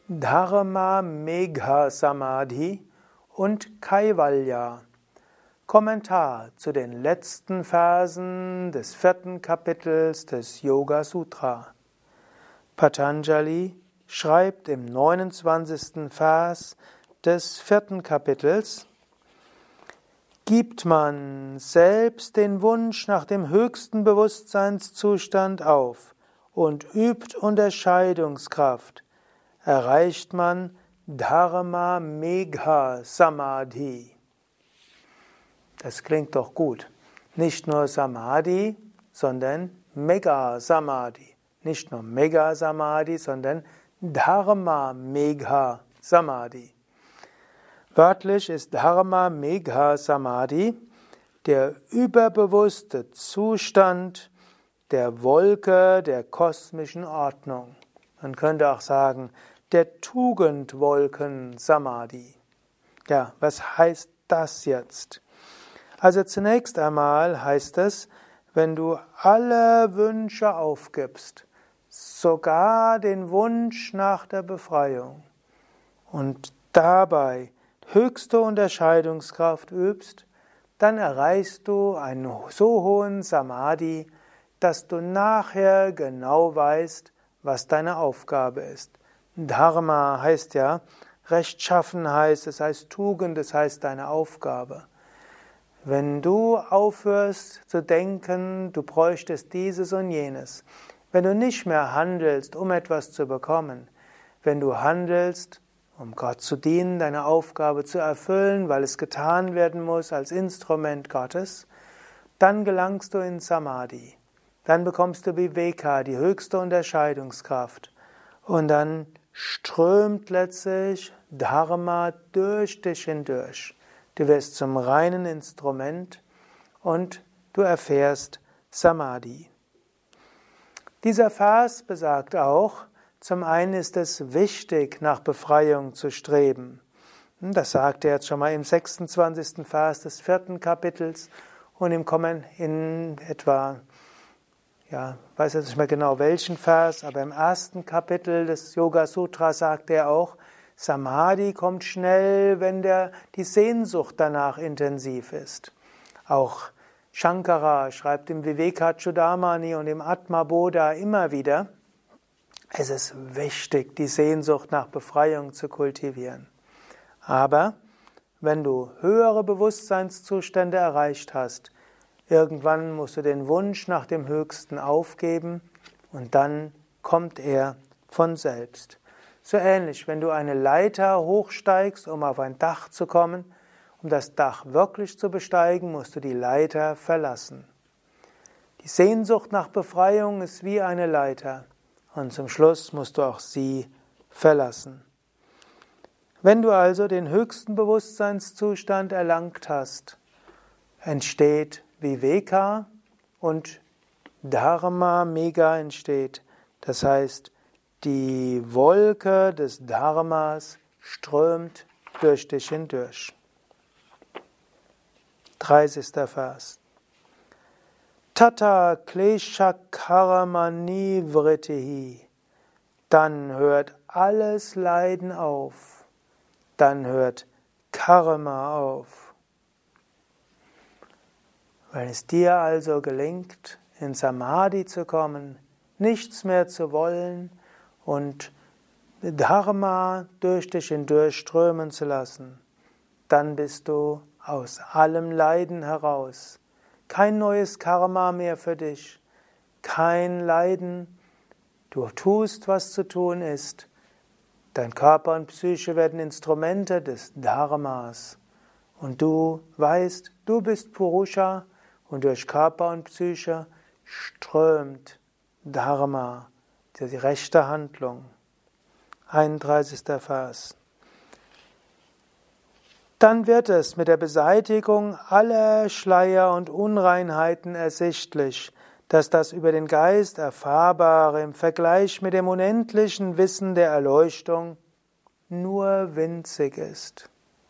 Dharma Megha Samadhi und Kaivalya. Kommentar zu den letzten Versen des 4. Kapitels des Yoga Sutra. Patanjali schreibt im 29. Vers des 4. Kapitels: Gibt man selbst den Wunsch nach dem höchsten Bewusstseinszustand auf und übt Unterscheidungskraft, erreicht man Dharma Megha Samadhi. Das klingt doch gut. Nicht nur Samadhi, sondern Mega Samadhi. Nicht nur Mega Samadhi, sondern Dharma Megha Samadhi. Wörtlich ist Dharma Megha Samadhi der überbewusste Zustand der Wolke der kosmischen Ordnung. Man könnte auch sagen, der Tugendwolken Samadhi. Ja, was heißt das jetzt? Also zunächst einmal heißt es, wenn du alle Wünsche aufgibst, sogar den Wunsch nach der Befreiung, und dabei höchste Unterscheidungskraft übst, dann erreichst du einen so hohen Samadhi, dass du nachher genau weißt, was deine Aufgabe ist. Dharma heißt ja Rechtschaffenheit, es heißt Tugend, es heißt deine Aufgabe. Wenn du aufhörst zu denken, du bräuchtest dieses und jenes, wenn du nicht mehr handelst, um etwas zu bekommen, wenn du handelst, um Gott zu dienen, deine Aufgabe zu erfüllen, weil es getan werden muss als Instrument Gottes, dann gelangst du in Samadhi. Dann bekommst du Viveka, die höchste Unterscheidungskraft. Und dann strömt letztlich Dharma durch dich hindurch. Du wirst zum reinen Instrument und du erfährst Samadhi. Dieser Vers besagt auch, zum einen ist es wichtig, nach Befreiung zu streben. Das sagt er jetzt schon mal im 26. Vers des 4. Kapitels und in etwa, weiß jetzt nicht mehr genau welchen Vers, aber im 1. Kapitel des Yoga Sutra sagt er auch, Samadhi kommt schnell, wenn die Sehnsucht danach intensiv ist. Auch Shankara schreibt im Vivekachudamani und im Atmabodha immer wieder, es ist wichtig, die Sehnsucht nach Befreiung zu kultivieren. Aber wenn du höhere Bewusstseinszustände erreicht hast, irgendwann musst du den Wunsch nach dem Höchsten aufgeben und dann kommt er von selbst. So ähnlich, wenn du eine Leiter hochsteigst, um auf ein Dach zu kommen, um das Dach wirklich zu besteigen, musst du die Leiter verlassen. Die Sehnsucht nach Befreiung ist wie eine Leiter und zum Schluss musst du auch sie verlassen. Wenn du also den höchsten Bewusstseinszustand erlangt hast, entsteht Viveka und Dharma Megha entsteht. Das heißt, die Wolke des Dharmas strömt durch dich hindurch. 30. Vers. Tata klesha karmani vritihi. Dann hört alles Leiden auf. Dann hört Karma auf. Wenn es dir also gelingt, in Samadhi zu kommen, nichts mehr zu wollen und Dharma durch dich hindurch strömen zu lassen, dann bist du aus allem Leiden heraus. Kein neues Karma mehr für dich, kein Leiden. Du tust, was zu tun ist. Dein Körper und Psyche werden Instrumente des Dharmas. Und du weißt, du bist Purusha und durch Körper und Psyche strömt Dharma, die rechte Handlung. 31. Vers. Dann wird es mit der Beseitigung aller Schleier und Unreinheiten ersichtlich, dass das über den Geist Erfahrbare im Vergleich mit dem unendlichen Wissen der Erleuchtung nur winzig ist.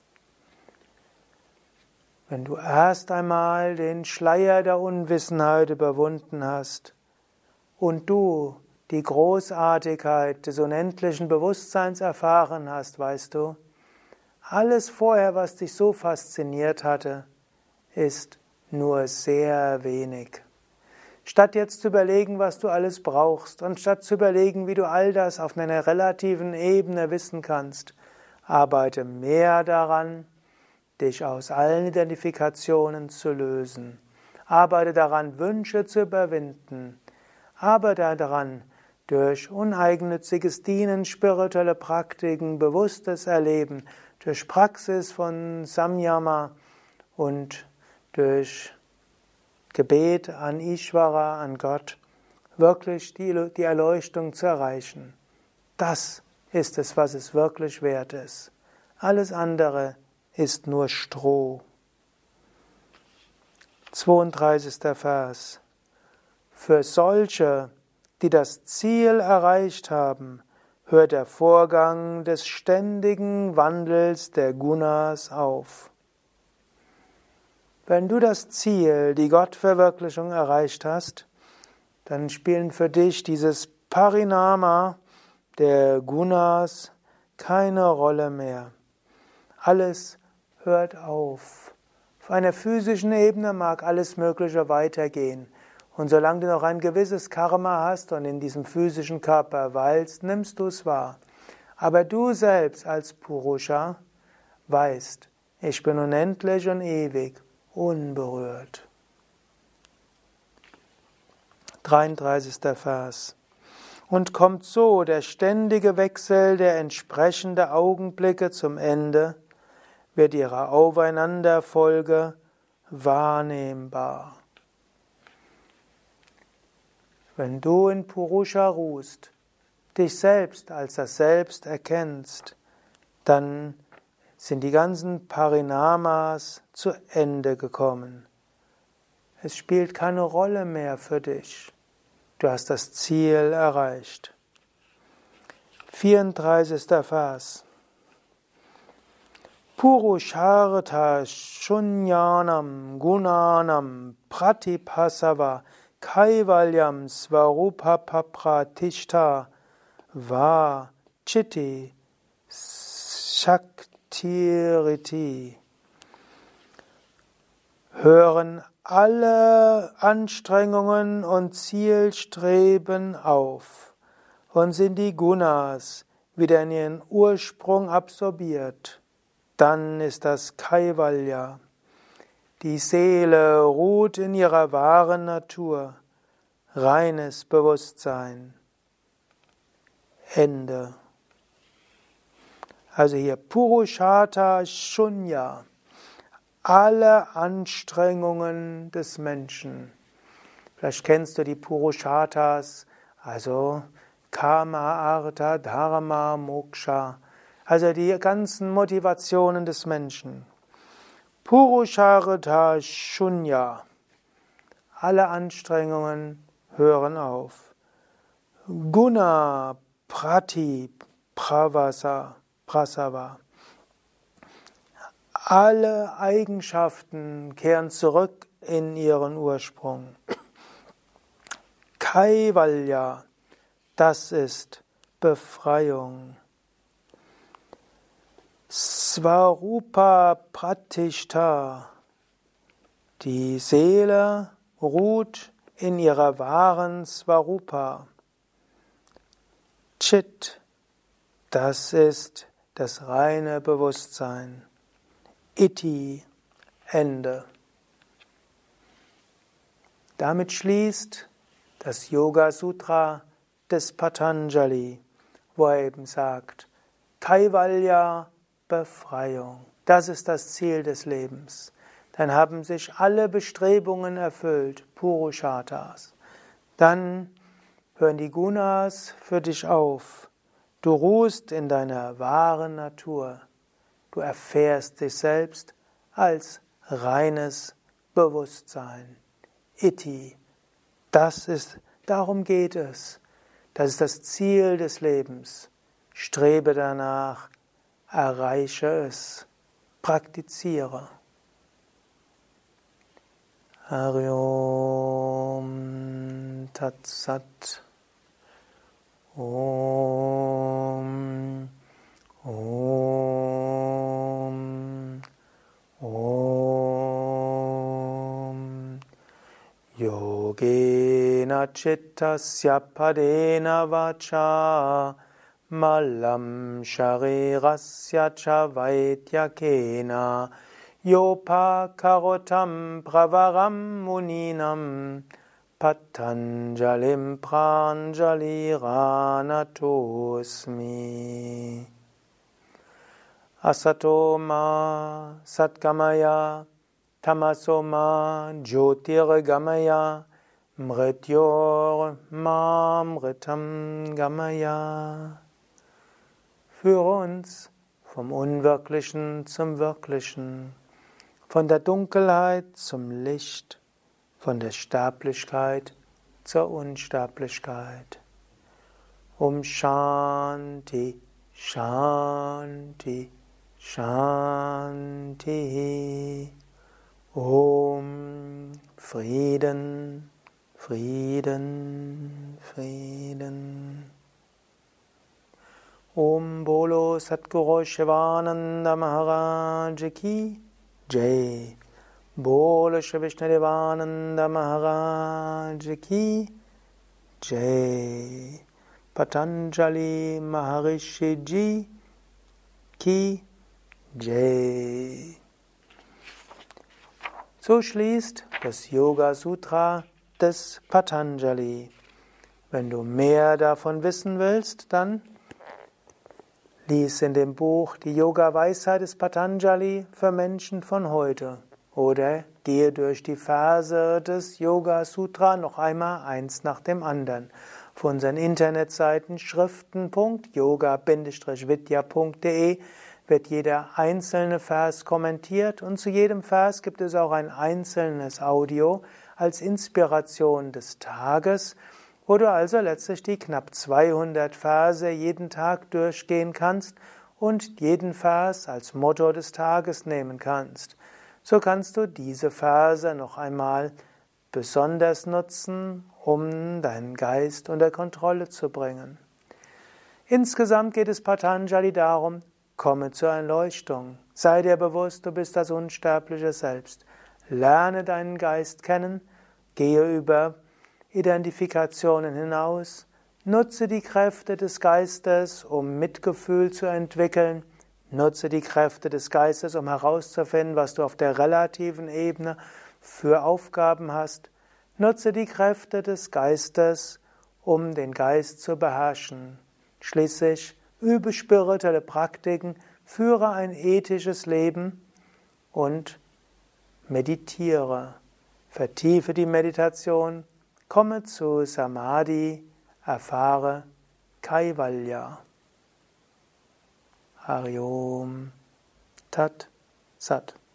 Wenn du erst einmal den Schleier der Unwissenheit überwunden hast und du die Großartigkeit des unendlichen Bewusstseins erfahren hast, weißt du, alles vorher, was dich so fasziniert hatte, ist nur sehr wenig. Statt jetzt zu überlegen, was du alles brauchst, und statt zu überlegen, wie du all das auf einer relativen Ebene wissen kannst, arbeite mehr daran, dich aus allen Identifikationen zu lösen. Arbeite daran, Wünsche zu überwinden. Arbeite daran, durch uneigennütziges Dienen, spirituelle Praktiken, bewusstes Erleben, durch Praxis von Samyama und durch Gebet an Ishvara, an Gott, wirklich die Erleuchtung zu erreichen. Das ist es, was es wirklich wert ist. Alles andere ist nur Stroh. 32. Vers. Für solche, die das Ziel erreicht haben, hört der Vorgang des ständigen Wandels der Gunas auf. Wenn du das Ziel, die Gottverwirklichung erreicht hast, dann spielen für dich dieses Parinama der Gunas keine Rolle mehr. Alles hört auf. Auf einer physischen Ebene mag alles Mögliche weitergehen. Und solange du noch ein gewisses Karma hast und in diesem physischen Körper weilst, nimmst du es wahr. Aber du selbst als Purusha weißt, ich bin unendlich und ewig, unberührt. 33. Vers. Und kommt so der ständige Wechsel der entsprechenden Augenblicke zum Ende, wird ihre Aufeinanderfolge wahrnehmbar. Wenn du in Purusha ruhst, dich selbst als das Selbst erkennst, dann sind die ganzen Parinamas zu Ende gekommen. Es spielt keine Rolle mehr für dich. Du hast das Ziel erreicht. 34. Vers. Purushartha shunyanam gunanam pratipasava kaivalyam svarupapapratishta va chitti shaktiriti. Hören alle Anstrengungen und Zielstreben auf und sind die Gunas wieder in ihren Ursprung absorbiert. Dann ist das Kaivalya. Die Seele ruht in ihrer wahren Natur, reines Bewusstsein. Ende. Also hier Purushartha Shunya. Alle Anstrengungen des Menschen. Vielleicht kennst du die Purusharthas, also Kama, Artha, Dharma, Moksha, also die ganzen Motivationen des Menschen. Purushartha Shunya. Alle Anstrengungen hören auf. Guna Prati Prasava. Alle Eigenschaften kehren zurück in ihren Ursprung. Kaivalya, das ist Befreiung. Svarupa Pratishta, die Seele ruht in ihrer wahren Svarupa. Chit, das ist das reine Bewusstsein. Iti, Ende. Damit schließt das Yoga Sutra des Patanjali, wo er eben sagt, Kaivalya, Befreiung. Das ist das Ziel des Lebens. Dann haben sich alle Bestrebungen erfüllt, Purusharthas. Dann hören die Gunas für dich auf. Du ruhst in deiner wahren Natur. Du erfährst dich selbst als reines Bewusstsein. Iti. Darum geht es. Das ist das Ziel des Lebens. Strebe danach, erreiche es, praktiziere. Hari Om Tat Sat. Om. Om. Om. Yogena chittasya padena vacha malam sharirasya cha vaidyakena yopakarotam pravaram muninam Patanjalim pranjaliranatosmi. Asato ma satgamaya tamaso ma jyotirgamaya mrityor ma mritam gamaya. Führe uns vom Unwirklichen zum Wirklichen, von der Dunkelheit zum Licht, von der Sterblichkeit zur Unsterblichkeit. Om Shanti, Shanti, Shanti. Om Frieden, Frieden, Frieden. Om Bolo Satguru Shivananda Maharaj Ki Jai. Bolo Shri Vishnadevananda Maharaj Ki Jai. Patanjali Maharishi Ji Ki Jai. So schließt das Yoga Sutra des Patanjali. Wenn du mehr davon wissen willst, dann lies in dem Buch Die Yoga-Weisheit des Patanjali für Menschen von heute. Oder gehe durch die Verse des Yoga Sutra noch einmal eins nach dem anderen. Auf unseren Internetseiten schriften.yoga-vidya.de wird jeder einzelne Vers kommentiert und zu jedem Vers gibt es auch ein einzelnes Audio als Inspiration des Tages, wo du also letztlich die knapp 200 Verse jeden Tag durchgehen kannst und jeden Vers als Motto des Tages nehmen kannst. So kannst du diese Verse noch einmal besonders nutzen, um deinen Geist unter Kontrolle zu bringen. Insgesamt geht es Patanjali darum, komme zur Erleuchtung. Sei dir bewusst, du bist das unsterbliche Selbst. Lerne deinen Geist kennen, gehe über Identifikationen hinaus, nutze die Kräfte des Geistes, um Mitgefühl zu entwickeln, nutze die Kräfte des Geistes, um herauszufinden, was du auf der relativen Ebene für Aufgaben hast. Nutze die Kräfte des Geistes, um den Geist zu beherrschen. Schließlich übe spirituelle Praktiken, führe ein ethisches Leben und meditiere. Vertiefe die Meditation, komme zu Samadhi, erfahre Kaivalya. Hari Om Tat Sat.